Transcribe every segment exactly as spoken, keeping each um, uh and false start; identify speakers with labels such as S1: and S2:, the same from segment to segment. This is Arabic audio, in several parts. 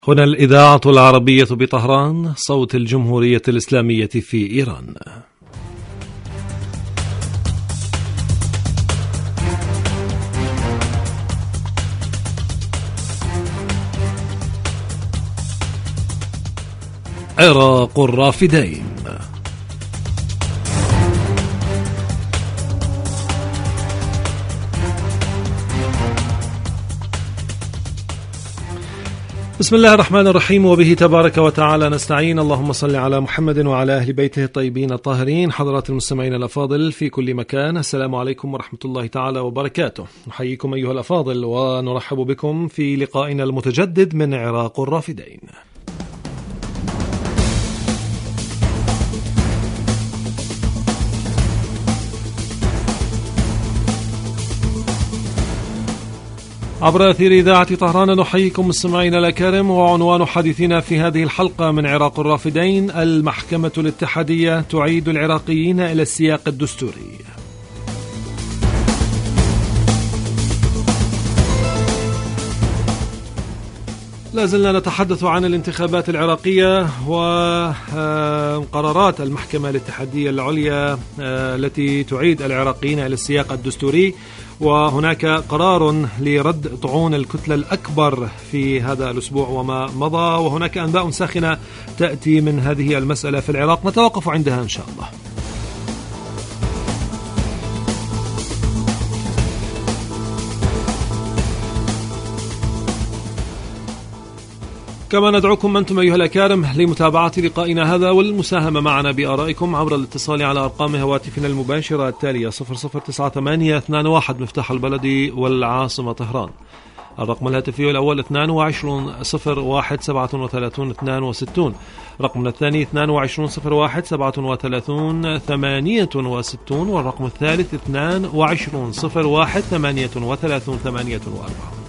S1: هنا الإذاعة العربية بطهران، صوت الجمهورية الإسلامية في إيران. عراق الرافدين. بسم الله الرحمن الرحيم، وبه تبارك وتعالى نستعين. اللهم صل على محمد وعلى أهل بيته الطيبين الطاهرين. حضرات المستمعين الأفاضل في كل مكان، السلام عليكم ورحمة الله تعالى وبركاته. نحييكم أيها الأفاضل ونرحب بكم في لقائنا المتجدد من عراق الرافدين. عبر أثير إذاعة طهران نحييكم مستمعينا الأكارم، وعنوان حديثنا في هذه الحلقة من عراق الرافدين: المحكمة الاتحادية تعيد العراقيين إلى السياق الدستوري. لا زلنا نتحدث عن الانتخابات العراقية وقرارات المحكمة الاتحادية العليا التي تعيد العراقيين إلى السياق الدستوري، وهناك قرار لرد طعون الكتلة الأكبر في هذا الأسبوع وما مضى، وهناك أنباء ساخنة تأتي من هذه المسألة في العراق نتوقف عندها إن شاء الله. كما ندعوكم أنتم أيها الأكارم لمتابعة لقائنا هذا والمساهمة معنا بآرائكم عبر الاتصال على أرقام هواتفنا المباشرة التالية: صفر صفر تسعة ثمانية اثنان واحد مفتاح البلد والعاصمة طهران، الرقم الهاتفي الأول اثنان وعشرين صفر واحد سبعة وثلاثين اثنان وستين، رقمنا الثاني اثنان وعشرين صفر واحد سبعة وثلاثين ثمانية وستين، والرقم الثالث اثنان وعشرين صفر واحد ثمانية وثلاثين ثمانية وأربعين.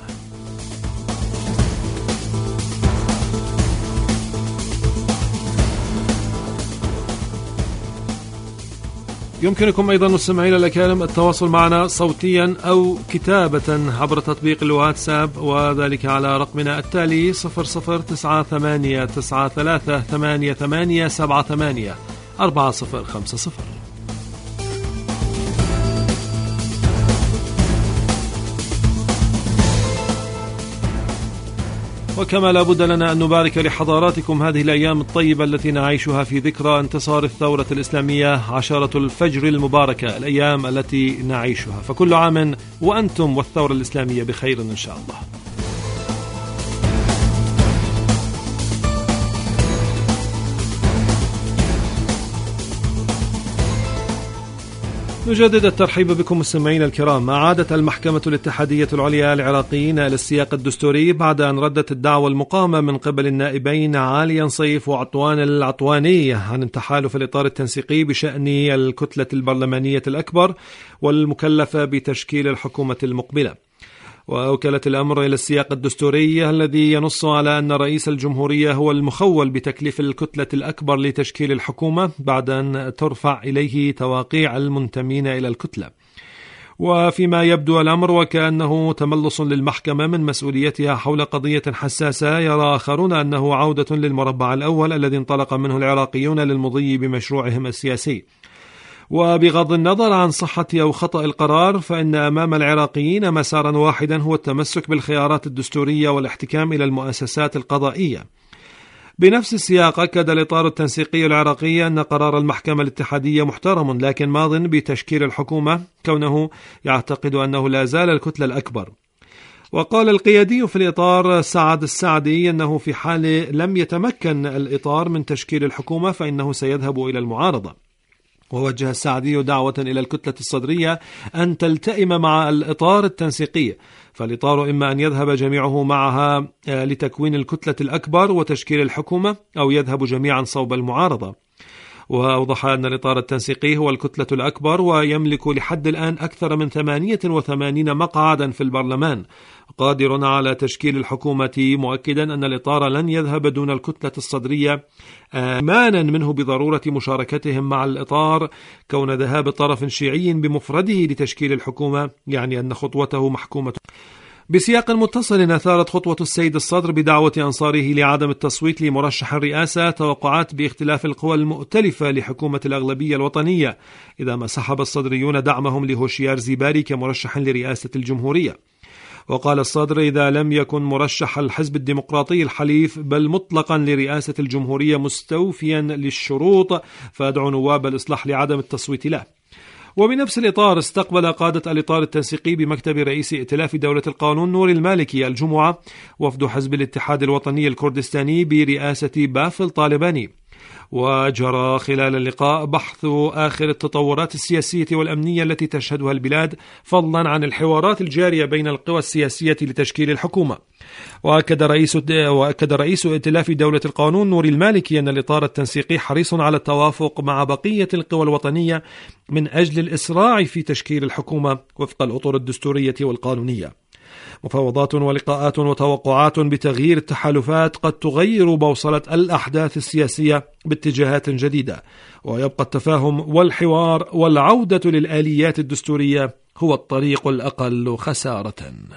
S1: يمكنكم أيضا مستمعين الأكارم التواصل معنا صوتيا أو كتابة عبر تطبيق الواتساب، وذلك على رقمنا التالي صفر صفر تسعة ثمانية تسعة ثلاثة ثمانية ثمانية سبعة ثمانية أربعة صفر خمسة صفر. وكما لا بد لنا أن نبارك لحضاراتكم هذه الأيام الطيبة التي نعيشها في ذكرى انتصار الثورة الإسلامية، عشرة الفجر المباركة، الأيام التي نعيشها، فكل عام وأنتم والثورة الإسلامية بخير إن شاء الله. نجدد الترحيب بكم مستمعين الكرام. أعادت المحكمة الاتحادية العليا العراقيين إلى السياق الدستوري بعد أن ردت الدعوى المقامة من قبل النائبين علي نصيف وعطوان العطواني عن التحالف الإطار التنسيقي بشأن الكتلة البرلمانية الأكبر والمكلفة بتشكيل الحكومة المقبلة. وأوكلت الأمر إلى السياق الدستوري الذي ينص على أن رئيس الجمهورية هو المخول بتكليف الكتلة الأكبر لتشكيل الحكومة بعد أن ترفع إليه تواقيع المنتمين إلى الكتلة. وفيما يبدو الأمر وكأنه تملص للمحكمة من مسؤوليتها حول قضية حساسة، يرى آخرون أنه عودة للمربع الأول الذي انطلق منه العراقيون للمضي بمشروعهم السياسي. وبغض النظر عن صحة أو خطأ القرار، فإن أمام العراقيين مسارا واحدا هو التمسك بالخيارات الدستورية والاحتكام إلى المؤسسات القضائية. بنفس السياق أكد الإطار التنسيقي العراقي أن قرار المحكمة الاتحادية محترم لكن ماض بتشكيل الحكومة، كونه يعتقد أنه لا زال الكتلة الأكبر. وقال القيادي في الإطار سعد السعدي أنه في حال لم يتمكن الإطار من تشكيل الحكومة فإنه سيذهب إلى المعارضة. ووجه السعدي دعوة إلى الكتلة الصدرية أن تلتئم مع الإطار التنسيقي، فالإطار إما أن يذهب جميعه معها لتكوين الكتلة الأكبر وتشكيل الحكومة، أو يذهب جميعا صوب المعارضة. وأوضح أن الإطار التنسيقي هو الكتلة الأكبر ويملك لحد الآن أكثر من ثمانية وثمانين مقعدا في البرلمان، قادر على تشكيل الحكومة، مؤكدا أن الإطار لن يذهب دون الكتلة الصدرية، آمانا منه بضرورة مشاركتهم مع الإطار، كون ذهاب طرف شيعي بمفرده لتشكيل الحكومة يعني أن خطوته محكومة بسياق متصل أثارت خطوة السيد الصدر بدعوة أنصاره لعدم التصويت لمرشح الرئاسة توقعات باختلاف القوى المؤتلفة لحكومة الأغلبية الوطنية، إذا ما سحب الصدريون دعمهم لهوشيار زيباري كمرشح لرئاسة الجمهورية. وقال الصدر: إذا لم يكن مرشح الحزب الديمقراطي الحليف بل مطلقا لرئاسة الجمهورية مستوفيا للشروط، فأدعو نواب الإصلاح لعدم التصويت له. وبنفس الإطار استقبل قادة الإطار التنسيقي بمكتب رئيس ائتلاف دولة القانون نور المالكي الجمعة وفد حزب الاتحاد الوطني الكردستاني برئاسة بافل طالباني. وجرى خلال اللقاء بحث آخر التطورات السياسية والأمنية التي تشهدها البلاد، فضلا عن الحوارات الجارية بين القوى السياسية لتشكيل الحكومة. وأكد رئيس وأكد رئيس ائتلاف دولة القانون نور المالكي أن الإطار التنسيقي حريص على التوافق مع بقية القوى الوطنية من أجل الإسراع في تشكيل الحكومة وفق الأطر الدستورية والقانونية. مفاوضات ولقاءات وتوقعات بتغيير التحالفات قد تغير بوصلة الأحداث السياسية باتجاهات جديدة، ويبقى التفاهم والحوار والعودة للآليات الدستورية هو الطريق الأقل خسارة.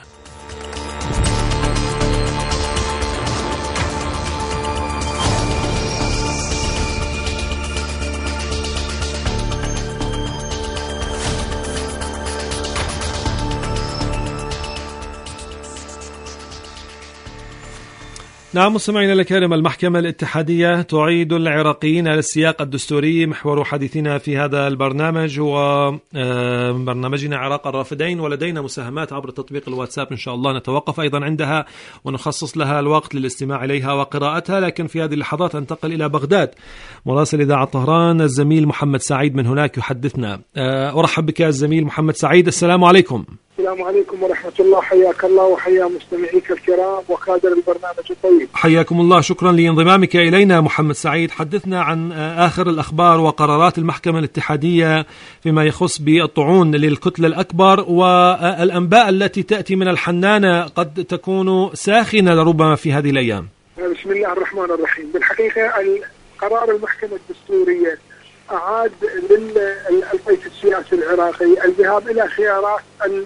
S1: نعم مستمعينا الكرام، المحكمة الاتحادية تعيد العراقيين على السياق الدستوري. محور حديثنا في هذا البرنامج هو برنامجنا عراق الرافدين، ولدينا مساهمات عبر تطبيق الواتساب إن شاء الله نتوقف أيضا عندها ونخصص لها الوقت للاستماع إليها وقراءتها. لكن في هذه اللحظات أنتقل إلى بغداد. مراسل إذاعة طهران الزميل محمد سعيد من هناك يحدثنا. أرحب بك الزميل محمد سعيد، السلام عليكم.
S2: السلام عليكم ورحمة الله، حياك الله وحيا مستمعيك الكرام وكادر البرنامج الطيب.
S1: حياكم الله، شكرا لانضمامك إلينا محمد سعيد. حدثنا عن آخر الأخبار وقرارات المحكمة الاتحادية فيما يخص بالطعون للكتلة الأكبر، والأنباء التي تأتي من الحنانة قد تكون ساخنة لربما في هذه الأيام.
S2: بسم الله الرحمن الرحيم. بالحقيقة قرار المحكمة الدستورية أعاد للقيس السياسي العراقي الذهاب إلى خيارات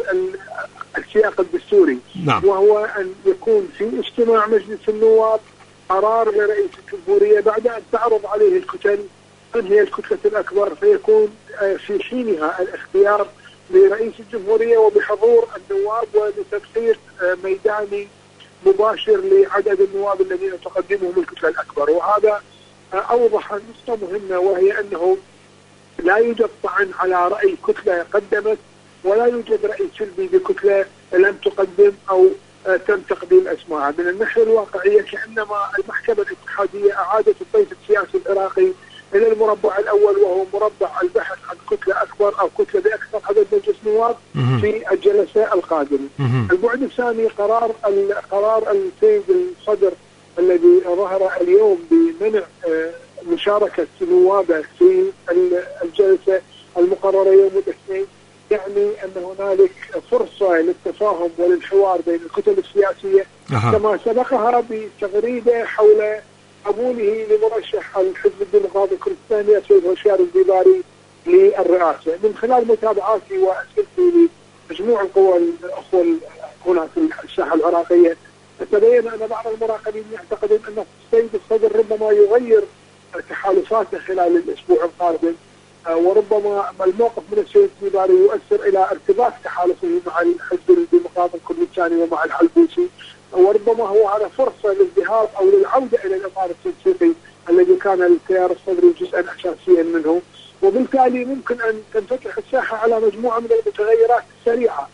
S2: السياق الدستوري. نعم. وهو أن يكون في اجتماع مجلس النواب قرار لرئيس الجمهورية بعد أن تعرض عليه الكتل من هي الكتلة الأكبر، فيكون في حينها الاختيار لرئيس الجمهورية وبحضور النواب وبتبصير ميداني مباشر لعدد النواب الذين تقدمهم الكتلة الأكبر. وهذا أوضح نقطة مهمة، وهي أنه لا يوجد طعن على رأي كتلة قدمت، ولا يوجد رأي سلبي بكتلة لم تقدم أو تم تقديم أسماءها. من الناحية الواقعية كأنما المحكمة الاتحادية أعادت الطيف السياسي العراقي إلى المربع الأول، وهو مربع البحث عن كتلة أكبر أو كتلة بأكثر عدد مجلس نواب في الجلسة القادمة. البعد الثاني قرار قرار السيد الصدر الذي ظهر اليوم بمنع مشاركة نوابه في الجلسة المقررة يوم الاثنين، يعني أن هنالك فرصة للتفاهم وللحوار بين الكتل السياسية. أه. كما سبقها بتغريدة حول قبوله لمرشح الحزب الديمقراطي الكردستاني السيد هوشيار الزيباري للرئاسة. من خلال متابعاتي وأسئلتي لمجموع القوى الأخوة هنا في الساحة العراقية، تبين أن بعض المراقبين يعتقدون أن السيد الصدر ربما يغير تحالفاته خلال الأسبوع القادم، وربما الموقف من السيد الزيباري يؤثر إلى ارتباط تحالفه مع الحزب الديمقراطي الكردستاني ومع الحلبوسي، وربما هو على فرصة للذهاب أو للعودة إلى الإطار التنسيقي الذي كان التيار الصدري جزءا أساسيا منه. وبالتالي ممكن أن تنفتح الساحة على مجموعة من المتغيرات السريعة.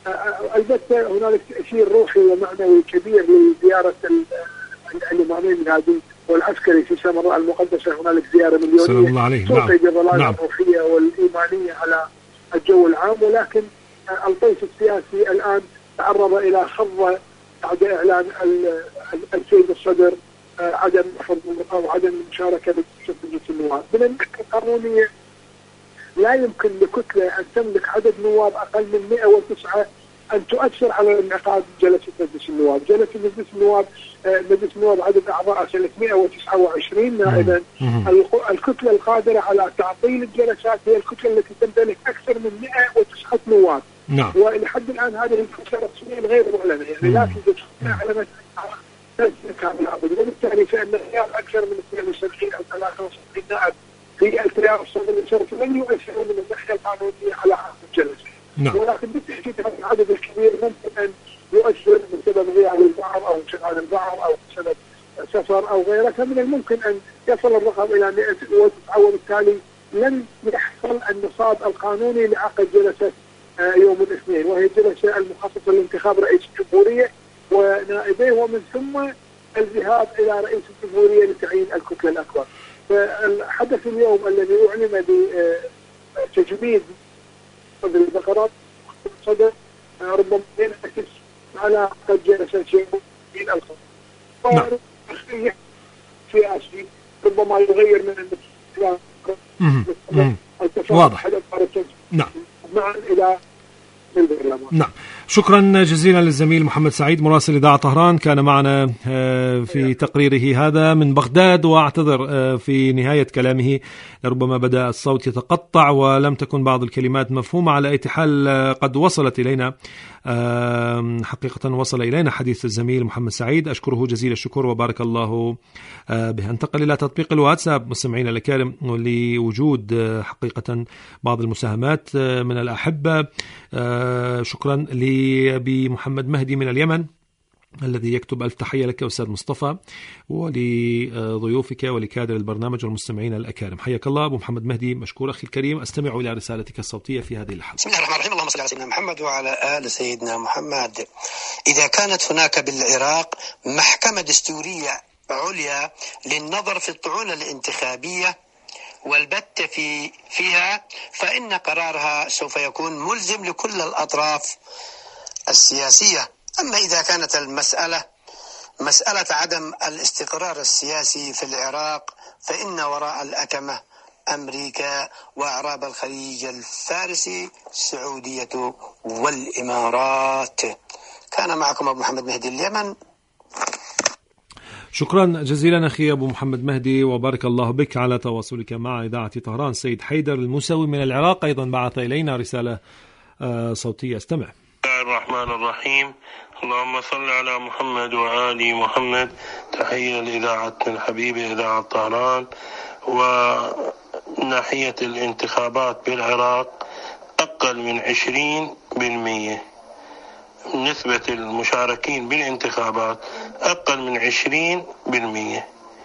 S2: البته هنالك تأثير روحي ومعنوي كبير لزيارة الإمامين الهادي والعسكري في سامراء المقدسة. هنالك زيارة مليونية تلقي بظلال نعم. الروحية والإيمانية على الجو العام، ولكن الطيف السياسي الآن تعرض إلى خضة بعد إعلان السيد الصدر عدم حضور أو عدم المشاركة في مجلس النواب. من الناحية القانونية لا يمكن لكتلة أن تملك عدد نواب أقل من مئة وتسعة أن تؤثر على انعقاد جلسة مجلس النواب. جلسة مجلس النواب مجلس النواب عدد أعضاء ثلاثمئة وتسعة وعشرين نائبا. الكتلة القادرة على تعطيل الجلسات هي الكتلة التي تمتلك أكثر من مئة وتسعة نواب.
S1: نعم.
S2: ولحد الآن هذه الفترة الرسمية غير معلنة، يعني لا توجد علامات كامل العدد، وبالتالي فإن غياب أكثر من اثنين وسبعين أو ثلاثة وسبعين نائب في التيار الصدري الشرطي لن يؤثر من الناحية القانونية على عدد الجلسة.
S1: نعم.
S2: ولكن بالتأكيد هذا العدد الكبير ممكن أن يؤثر بسبب غياب البعض أو انشغال البعض أو بسبب سفر أو غيره، فمن الممكن أن يصل الرقم إلى مئة وتسعة، وبالتالي لن يحصل النصاب القانوني لعقد جلسة يوم الاثنين، وهي الجلسة المخصصة لانتخاب رئيس الجمهورية ونائبيه، ومن ثم الذهاب إلى رئيس الجمهورية لتعيين الكتلة الأكبر. فالحدث اليوم الذي أعلن بتجميد صدر البقرات صدر ربما ينعكس على قد جلسة يومين القادم سياسي ربما يغير من
S1: واضح. نعم.
S2: معا إلى
S1: نعم. شكرا جزيلا للزميل محمد سعيد مراسل إذاعة طهران، كان معنا في تقريره هذا من بغداد. وأعتذر في نهاية كلامه لربما بدأ الصوت يتقطع ولم تكن بعض الكلمات مفهومة. على أي حال قد وصلت إلينا حقيقة وصل إلينا حديث الزميل محمد سعيد، أشكره جزيل الشكر وبارك الله به. انتقل إلى تطبيق الواتساب مستمعينا الكرام لوجود حقيقة بعض المساهمات من الأحبة. شكرا لأبي محمد مهدي من اليمن الذي يكتب ألف تحية لك أستاذ مصطفى ولضيوفك ولكادر البرنامج والمستمعين الأكارم. حياك الله أبو محمد مهدي، مشكور أخي الكريم. أستمع إلى رسالتك الصوتية في هذه اللحظة.
S3: بسم الله الرحمن الرحيم، اللهم صل على سيدنا محمد وعلى آل سيدنا محمد. إذا كانت هناك بالعراق محكمة دستورية عليا للنظر في الطعون الانتخابية والبت في فيها، فإن قرارها سوف يكون ملزم لكل الأطراف السياسية. أما إذا كانت المسألة مسألة عدم الاستقرار السياسي في العراق، فإن وراء الأكمة أمريكا وأعراب الخليج الفارسي السعودية والإمارات. كان معكم أبو محمد مهدي اليمن.
S1: شكرا جزيلا أخي أبو محمد مهدي وبارك الله بك على تواصلك مع إذاعة طهران. سيد حيدر الموسوي من العراق أيضا بعث إلينا رسالة صوتية، استمع.
S4: بسم الله الرحمن الرحيم، اللهم صل على محمد وآل محمد. تحية لإذاعة الحبيبة إذاعة طهران. وناحية الانتخابات بالعراق أقل من عشرين بالمئة نسبة المشاركين بالانتخابات، أقل من عشرين بالمئة.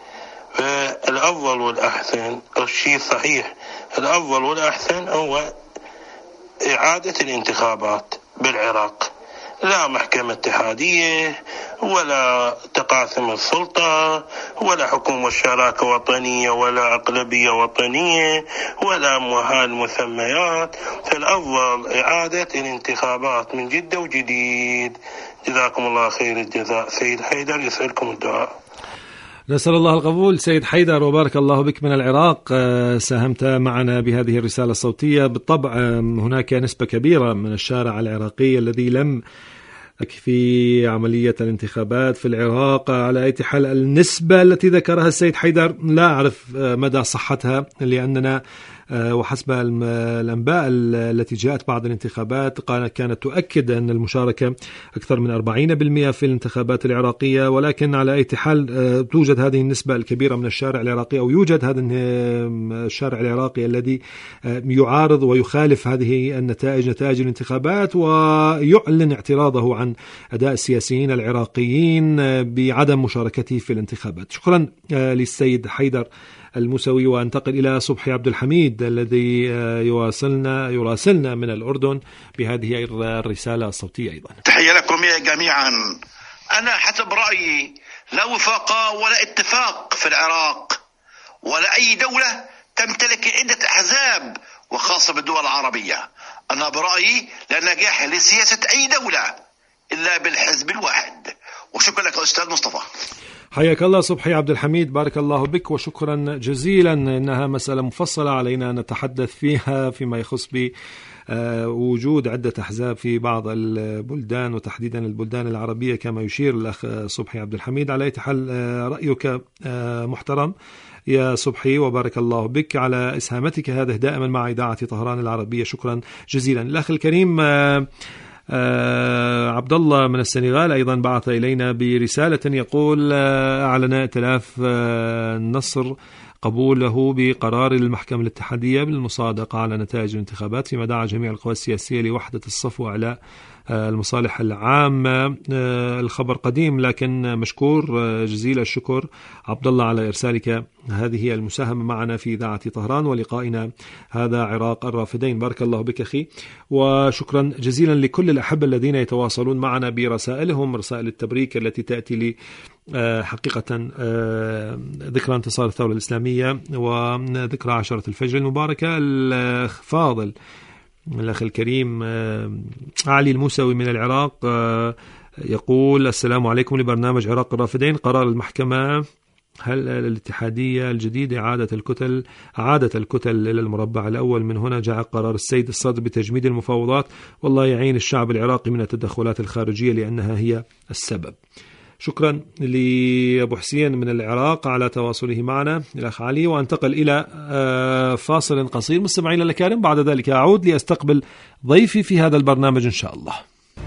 S4: فالأفضل والأحسن الشيء صحيح، الأفضل والأحسن هو إعادة الانتخابات بالعراق، لا محكمة اتحادية ولا تقاسم السلطة ولا حكومة شراكة وطنية ولا أقلبية وطنية ولا هالمسميات. فالأفضل إعادة الانتخابات من جدة وجديد. جزاكم الله خير الجزاء. سيد حيدر يسألكم الدعاء.
S1: نسأل الله القبول سيد حيدر وبارك الله بك من العراق. ساهمت معنا بهذه الرسالة الصوتية. بالطبع هناك نسبة كبيرة من الشارع العراقي الذي لم في عملية الانتخابات في العراق. على أي حال النسبة التي ذكرها السيد حيدر لا أعرف مدى صحتها، لأننا وحسب الأنباء التي جاءت بعد الانتخابات كانت تؤكد أن المشاركة أكثر من أربعين بالمئة في الانتخابات العراقية، ولكن على أي حال توجد هذه النسبة الكبيرة من الشارع العراقي، أو يوجد هذا الشارع العراقي الذي يعارض ويخالف هذه النتائج نتائج الانتخابات، ويعلن اعتراضه عن أداء السياسيين العراقيين بعدم مشاركته في الانتخابات. شكرا للسيد حيدر الموسوي. وانتقل إلى صبحي عبد الحميد الذي يواصلنا يراسلنا من الأردن بهذه الرسالة الصوتية أيضا.
S5: تحية لكم جميعا. أنا حسب رأيي لا وفاق ولا اتفاق في العراق ولا أي دولة تمتلك عدة أحزاب، وخاصة بالدول العربية. أنا برأيي لا نجاح لسياسة أي دولة إلا بالحزب الواحد. وشكرا لك أستاذ مصطفى.
S1: حياك الله صبحي عبد الحميد، بارك الله بك وشكرا جزيلا. إنها مسألة مفصلة علينا أن نتحدث فيها فيما يخص وجود عدة أحزاب في بعض البلدان وتحديدا البلدان العربية كما يشير الأخ صبحي عبد الحميد. على أي حال رأيك محترم يا صبحي، وبارك الله بك على إسهامتك هذه دائما مع إذاعة طهران العربية، شكرا جزيلا. الأخ الكريم آه عبد الله من السنغال أيضا بعث إلينا برسالة يقول آه أعلن ائتلاف آه النصر قبوله بقرار المحكمة الاتحادية بالمصادقة على نتائج الانتخابات، فيما دعا جميع القوى السياسية لوحدة الصف وإعلاء المصالح العامة. الخبر قديم لكن مشكور جزيل الشكر عبد الله على إرسالك هذه المساهمة معنا في إذاعة طهران ولقائنا هذا عراق الرافدين. بارك الله بك أخي، وشكرا جزيلا لكل الأحبة الذين يتواصلون معنا برسائلهم، رسائل التبريك التي تأتي لي حقيقة ذكرى انتصار الثورة الإسلامية وذكرى عشرة الفجر المباركة. الفاضل الأخ الكريم علي الموسوي من العراق يقول السلام عليكم لبرنامج عراق الرافدين. قرار المحكمة هل الاتحادية الجديدة إعادة الكتل عادة الكتل إلى المربع الأول، من هنا جاء قرار السيد الصدر بتجميد المفاوضات، والله يعين الشعب العراقي من التدخلات الخارجية لأنها هي السبب. شكرا لأبو حسين من العراق على تواصله معنا الأخ علي، وانتقل إلى فاصل قصير. مستمعين الكرام، بعد ذلك أعود لأستقبل ضيفي في هذا البرنامج إن شاء الله.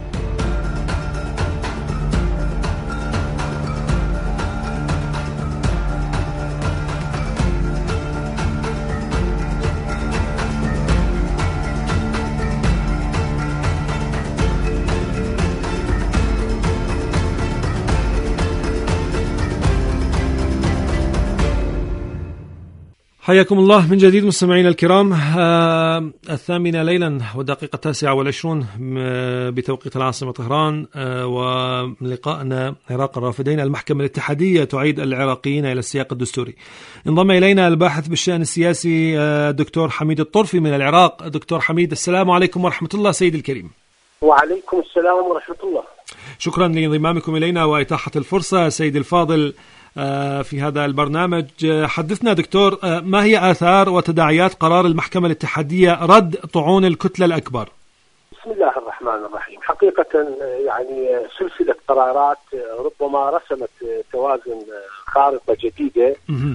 S1: حياكم الله من جديد مستمعينا الكرام. آه الثامنة ليلا ودقيقة التاسعة والعشرون بتوقيت العاصمة طهران، آه ولقائنا عراق الرافدين. المحكمة الاتحادية تعيد العراقيين إلى السياق الدستوري. انضم إلينا الباحث بالشأن السياسي الدكتور آه حميد الطرفي من العراق. دكتور حميد، السلام عليكم ورحمة الله سيد الكريم.
S6: وعليكم السلام ورحمة الله.
S1: شكرا لانضمامكم إلينا وإتاحة الفرصة سيد الفاضل في هذا البرنامج. حدثنا دكتور، ما هي آثار وتداعيات قرار المحكمة الاتحادية رد طعون الكتلة الأكبر؟
S6: بسم الله الرحمن الرحيم. حقيقة يعني سلسلة قرارات ربما رسمت توازن خارطة جديدة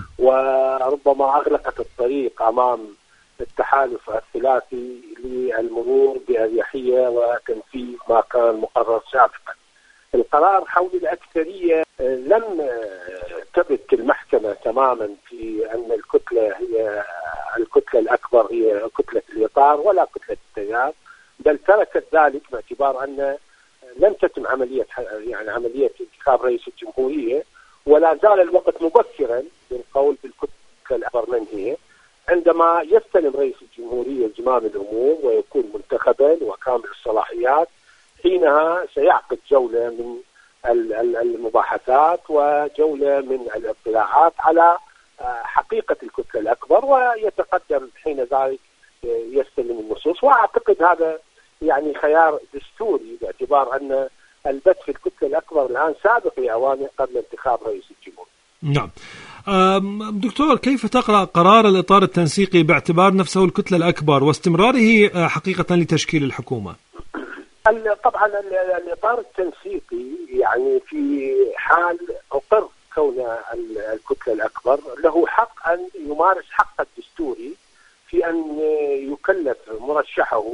S6: وربما أغلقت الطريق أمام التحالف الثلاثي للمرور بأريحية وتنفيذ ما كان مقرر سابقا. القرار حول الأكثرية لم تبت المحكمة تماما في أن الكتلة هي الكتلة الأكبر هي كتلة الإطار ولا كتلة التيار، بل تركت ذلك باعتبار أن لم تتم عملية يعني عملية انتخاب رئيس الجمهورية، ولا زال الوقت مبكرا للقول بالكتلة الأكبر من هي، عندما يستلم رئيس الجمهورية زمام الأمور ويكون منتخبا وكامل الصلاحيات، حينها سيعقد جولة من المباحثات وجولة من الاطلاعات على حقيقة الكتلة الأكبر، ويتقدم حين ذلك يستلم النصوص. وأعتقد هذا يعني خيار دستوري باعتبار أن البت في الكتلة الأكبر الآن سابق لأوانه قبل انتخاب رئيس الجمهورية.
S1: نعم دكتور، كيف تقرأ قرار الإطار التنسيقي باعتبار نفسه الكتلة الأكبر واستمراره حقيقة لتشكيل الحكومة؟
S6: طبعا الإطار التنسيقي يعني في حال أقر كون الكتلة الأكبر له حق أن يمارس حقه الدستوري في أن يكلف مرشحه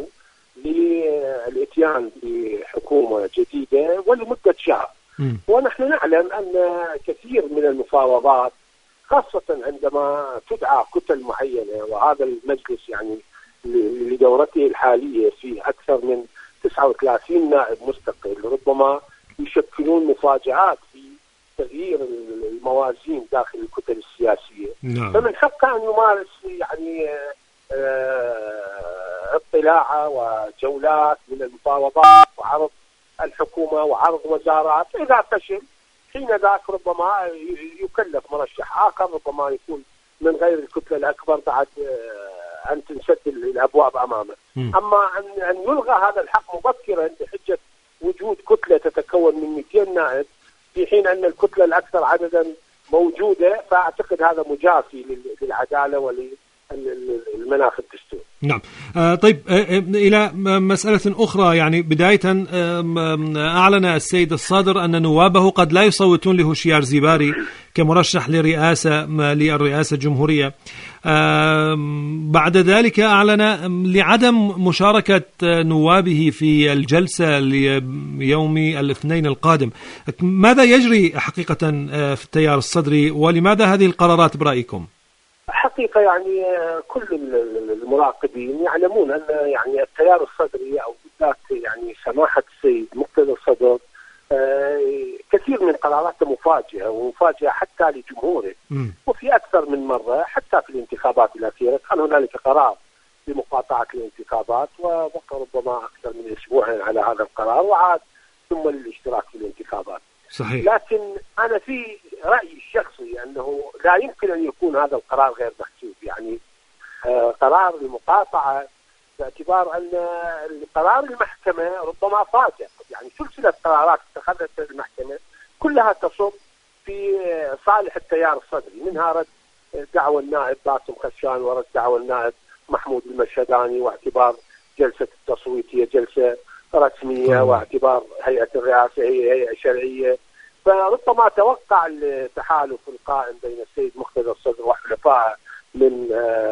S6: للإتيان بحكومة جديدة ولمدة شهر. ونحن نعلم أن كثير من المفاوضات خاصة عندما تدعى كتل معينة، وهذا المجلس يعني لدورته الحالية فيه أكثر من تسعة وثلاثين نائب مستقل، ربما يشكلون مفاجآت في تغيير الموازين داخل الكتل السياسية. نعم. فمن حقه أن يمارس يعني اطلاع وجولات من المفاوضات وعرض الحكومة وعرض وزارات. إذا فشل حين ذاك ربما يكلف مرشح آخر ربما يكون من غير الكتلة الأكبر بعد أن تنسد الأبواب أمامه. م. أما أن أن يلغى هذا الحق مبكرا بحجة وجود كتلة تتكون من مئتين نائب في حين أن الكتلة الأكثر عددا موجودة، فأعتقد هذا مجافي للعدالة المناخ الدستوري.
S1: نعم. آه طيب، آه إلى مسألة أخرى، يعني بداية آه أعلن السيد الصادر أن نوابه قد لا يصوتون لهوشيار زيباري كمرشح لرئاسة للرئاسة الجمهورية. آه بعد ذلك أعلن لعدم مشاركة نوابه في الجلسة ليوم الاثنين القادم. ماذا يجري حقيقة في التيار الصدري، ولماذا هذه القرارات برأيكم؟
S6: حقيقة يعني كل المراقبين يعلمون أن يعني التيار الصدري أو بالذات يعني سماحة السيد مقتدى الصدر كثير من قراراته مفاجئة ومفاجئة حتى لجمهوره. وفي أكثر من مرة حتى في الانتخابات الأخيرة كان هنالك قرار بمقاطعة الانتخابات، وبقى ربما أكثر من أسبوعين على هذا القرار وعاد ثم للاشتراك في الانتخابات.
S1: صحيح.
S6: لكن أنا في رأيي الشخصي أنه لا يمكن أن يكون هذا القرار غير محسوب، يعني آه قرار المقاطعة باعتبار أن قرار المحكمة ربما فاجأ، يعني سلسلة قرارات اتخذتها المحكمة كلها تصب في صالح التيار الصدري، منها رد دعوى النائب باسم خشان ورد دعوى النائب محمود المشهداني، واعتبار جلسة التصويت هي جلسة رسمية، واعتبار هيئة الرئاسة هي هيئة شرعية. فربما توقع التحالف القائم بين السيد مقتدى الصدر وحلفائه من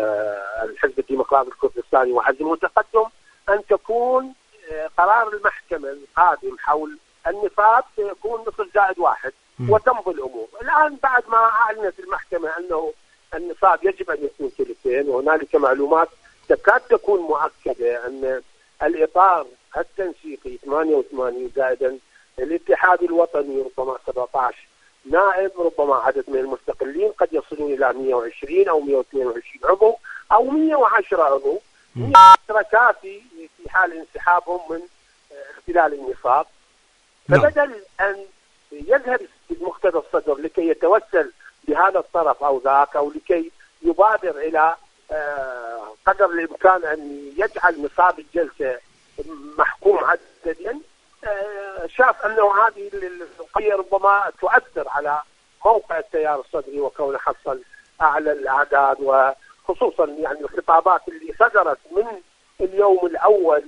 S6: الحزب الديمقراطي الكردستاني وحزب التقدم أن تكون قرار المحكمة القادم حول النفاذ سيكون نصف زائد واحد وتمضي الأمور. الآن بعد ما أعلنت المحكمة أنه النفاذ يجب أن يكون ثلثين، وهنالك معلومات تكاد تكون مؤكدة أن الإطار التنسيقي ثمانية وثمانين زائدا الاتحاد الوطني ربما سبعة عشر نائب، ربما عدد من المستقلين قد يصلون إلى مئة وعشرين أو مئة واثنين وعشرين عضو أو مئة وعشرة عضو، مئة وعشرة كافي في حال انسحابهم من اختلال النفاق. فبدل أن يذهب مقتدى الصدر لكي يتوسل بهذا الطرف أو ذاك أو لكي يبادر إلى قدر الإمكان أن يجعل نصاب الجلسة محكوم عدديا، شاف أنه هذه القضية ربما تؤثر على موقع التيار الصدري وكونه حصل أعلى الأعداد، وخصوصا يعني الخطابات اللي صدرت من اليوم الأول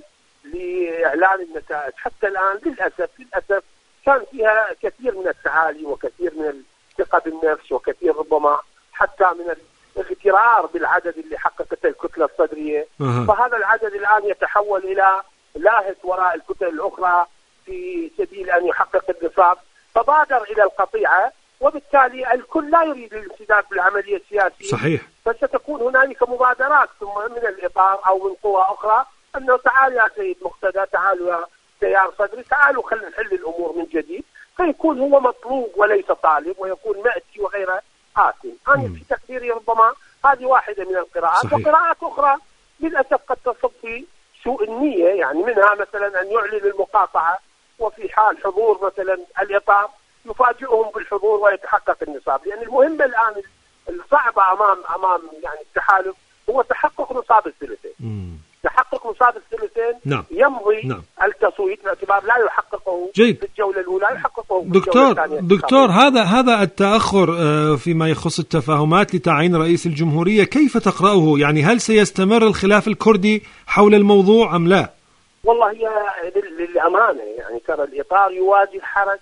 S6: لإعلان النتائج حتى الآن للأسف للأسف كان فيها كثير من التعالي وكثير من الثقة بالنفس وكثير ربما حتى من الاغترار بالعدد اللي حققته الكتلة الصدرية. أه. فهذا العدد الآن يتحول إلى لاهث وراء الكتل الأخرى في سبيل أن يحقق النصاب، فبادر إلى القطيعة، وبالتالي الكل لا يريد الانسداد بالعملية السياسية.
S1: صحيح.
S6: فستكون هنالك مبادرات ثم من الإطار أو من قوى أخرى أنه تعال يا سيد مقتدى، تعالوا يا تيار صدري، تعالوا خلينا نحل الأمور من جديد، فيكون هو مطلوب وليس طالب، ويكون مأتي وغير آثم. أنا في تقديري ربما هذه واحدة من القراءات. صحيح. وقراءات أخرى للأسف قد تصب في سوء النية، يعني منها مثلا أن يعلن المقاطعة وفي حال حضور مثلا الإطار يفاجئهم بالحضور ويتحقق النصاب، لأن المهمة الآن الصعبة أمام أمام يعني التحالف هو تحقق نصاب الثلثين. تحقق نصاب الثلثين. نعم. يمضي. نعم. التصويت باعتبار لا يحققه.
S1: جيد.
S6: في الجولة الأولى يحققه في
S1: دكتور
S6: الجولة الثانية.
S1: دكتور هذا هذا التأخر فيما يخص التفاهمات لتعيين رئيس الجمهورية كيف تقرأه؟ يعني هل سيستمر الخلاف الكردي حول الموضوع أم لا؟
S6: والله هي للأمانة يعني ترى الإطار يواجه حرج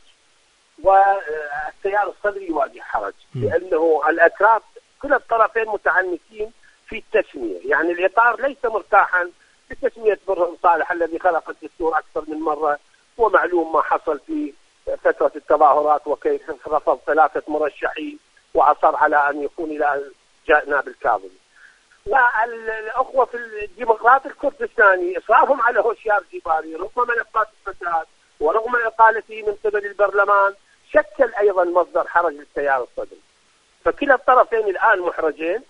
S6: والتيار الصدري يواجه حرج، لأنه الأكراد كلا الطرفين متعنتين في التسمية. يعني الإطار ليس مرتاحا بتسمية برهم صالح الذي خلق الدستور أكثر من مرة، ومعلوم ما حصل في فترة التظاهرات وكيف رفض ثلاثة مرشحين وأصر على أن يكون إلى نائب الكاظمي. والأخوة في الديمقراطي الكردستاني إصرافهم على هوشيار زيباري رغم ملفات الفساد ورغم إقالته من قبل البرلمان شكل أيضا مصدر حرج للتيار الصدري. فكلا الطرفين الآن محرجين،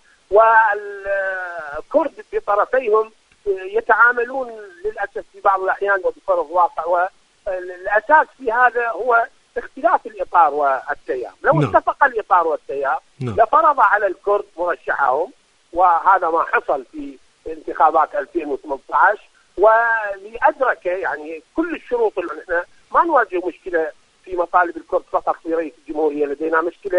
S6: والكرد بطرفيهم يتعاملون للأسف في بعض الأحيان وبفرض واقع، والأساس في هذا هو اختلاف الإطار والتيار. لو no. اتفق الإطار والتيار no. لفرض على الكرد مرشحهم، وهذا ما حصل في انتخابات ألفين وثمانية عشر، ولأدرك يعني كل الشروط اللي احنا ما نواجه مشكلة في مطالب الكرد فقط في رئيس الجمهورية، لدينا مشكلة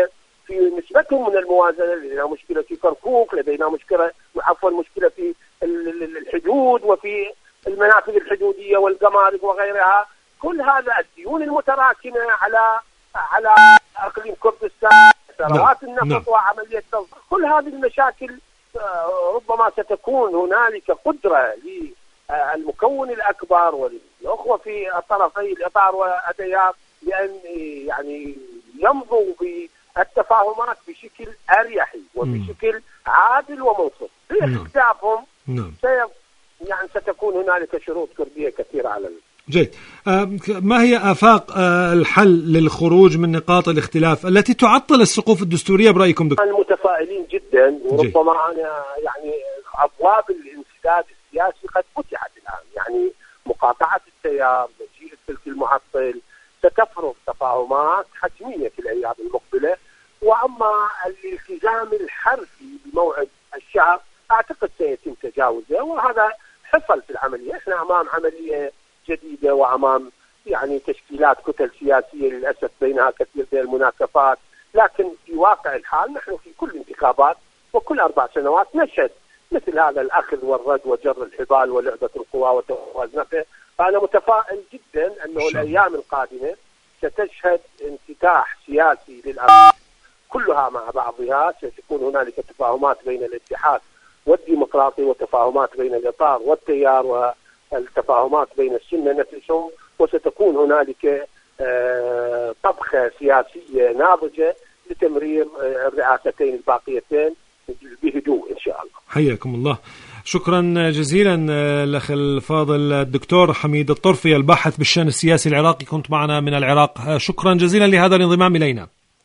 S6: في نسبتهم من الموازنة. لدينا مشكلة في كركوك، لدينا مشكلة عفوا مشكلة في الحدود وفي المنافذ الحدودية والجمارك وغيرها. كل هذا الديون المتراكمة على على اقليم كردستان، ثروات النفط وعملية تصدير، كل هذه المشاكل ربما ستكون هنالك قدرة للمكون الأكبر والأخوة في الطرفي الإطار والأديار لأن يعني يمضوا بالتفاهمات بشكل أريحي وبشكل عادل ومنصف. في اختلافهم يعني ستكون هنالك شروط كردية كثيرة على ال...
S1: جيد. ما هي آفاق الحل للخروج من نقاط الاختلاف التي تعطل السقوف الدستورية برأيكم دكتور؟
S6: المتفائلين جدا، وربما أنا يعني أبواب الانسداد السياسي قد فتحت الآن. يعني مقاطعة التيار، مجيء السلك المعطل ستفرض تفاهمات حتمية في الأيام المقبلة. وأما الالتزام الحرفي بموعد الشهر أعتقد سيتم تجاوزه، وهذا حصل في العملية. احنا أمام عملية جديدة وأمام يعني تشكيلات كتل سياسية للأسف بينها كثير من المناكفات، لكن في واقع الحال نحن في كل انتخابات وكل أربع سنوات نشهد مثل هذا الأخذ والرد وجر الحبال ولعبة القوى وتوازنها. فأنا متفائل جدا أنه الأيام القادمة ستشهد انفتاح سياسي للأرض كلها مع بعضها. ستكون هنالك تفاهمات بين الاتحاد والديمقراطي وتفاهمات بين الإطار والتيار والتفاهمات بين السنة نفسهم، وستكون هنالك طبخة سياسية ناضجة لتمرير الرئاستين الباقيتين بهدوء إن شاء الله.
S1: حياكم الله. شكرا جزيلا الأخ الفاضل الدكتور حميد الطرفي الباحث بالشأن السياسي العراقي، كنت معنا من العراق. شكرا جزيلا لهذا الانضمام إلينا.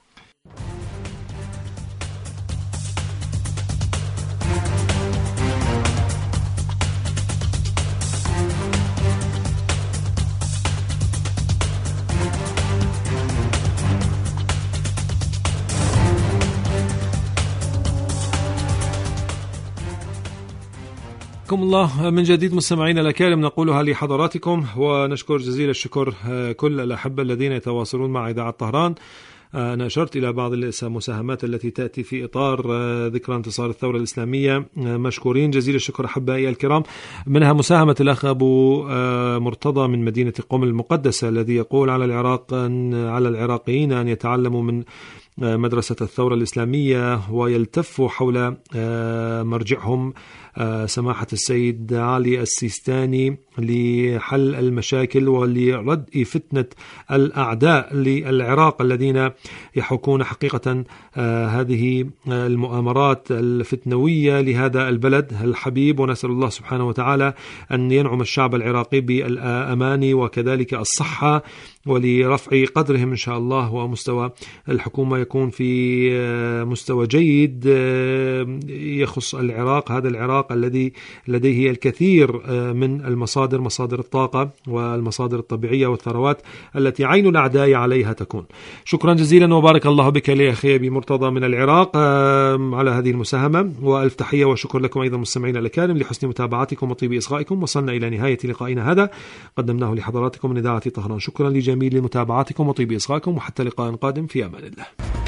S1: الله من جديد مستمعينا الأكارم نقولها لحضراتكم، ونشكر جزيل الشكر كل الأحبة الذين يتواصلون مع إذاعة طهران. أنا أشرت إلى بعض المساهمات التي تأتي في إطار ذكرى انتصار الثورة الإسلامية، مشكورين جزيل الشكر أحبائي الكرام. منها مساهمة الأخ أبو مرتضى من مدينة قم المقدسة الذي يقول على العراق على العراقيين أن يتعلموا من مدرسة الثورة الإسلامية ويلتفوا حول مرجعهم سماحة السيد علي السيستاني لحل المشاكل ولرد فتنة الأعداء للعراق الذين يحكون حقيقة هذه المؤامرات الفتنوية لهذا البلد الحبيب. ونسأل الله سبحانه وتعالى أن ينعم الشعب العراقي بالأمان وكذلك الصحة ولرفع قدرهم إن شاء الله، ومستوى الحكومة يكون في مستوى جيد يخص العراق، هذا العراق الذي لديه الكثير من المصادر، مصادر الطاقة والمصادر الطبيعية والثروات التي عين الأعداء عليها تكون. شكرا جزيلا وبارك الله بك لي أخي أبي مرتضى من العراق على هذه المساهمة، وألف تحية وشكر لكم أيضا مستمعين الأكارم لحسن متابعتكم وطيب إصغائكم. وصلنا إلى نهاية لقائنا هذا قدمناه لحضراتكم من إذاعة طهران. شكرا لجميع متابعاتكم وطيب إصغائكم، وحتى لقاء قادم في أمان الله.